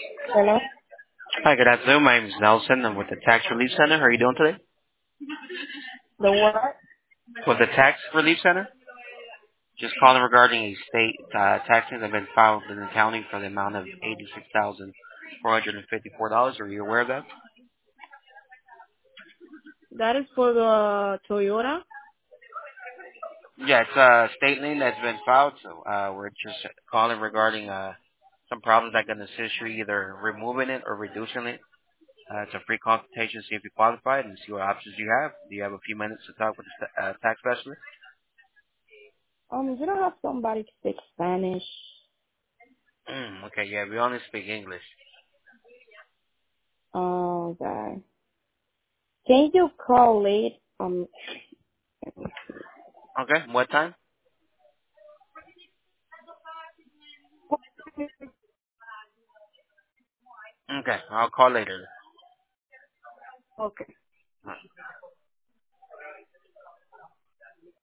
Hello? Hi, good afternoon. My name is Nelson. I'm with the Tax Relief Center. How are you doing today? The what? With the Tax Relief Center? Just calling regarding a state taxes that have been filed in the county for the amount of $86,454. Are you aware of that? That is for the Toyota? Yeah, it's a state lien that's been filed, so we're just calling regarding some problems that can assist you either removing it or reducing it. It's a free consultation to see if you qualify and see what options you have. Do you have a few minutes to talk with the tax specialist? You don't have somebody to speak Spanish. Okay, yeah, we only speak English. Oh, God. Can you call late? Okay, what time? Okay, I'll call later. Okay.